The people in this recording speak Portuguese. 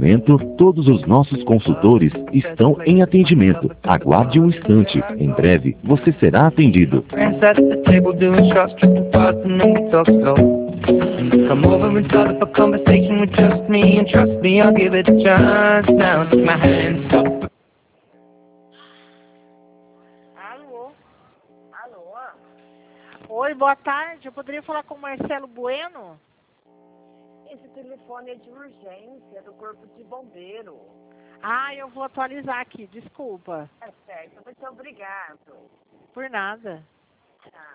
momento, todos os nossos consultores estão em atendimento. Aguarde um instante. Em breve, você será atendido. Friends at the table doing shots, tripping fast, and then we talk slow. Come over and start up a conversation with just me, and trust me, I'll give it a chance. Now take my hand, stop. Alô? Alô? Oi, boa tarde. Eu poderia falar com o Marcelo Bueno? Esse telefone é de urgência do Corpo de Bombeiro. Ah, eu vou atualizar aqui, desculpa. É certo, muito obrigado. Por nada. Tá.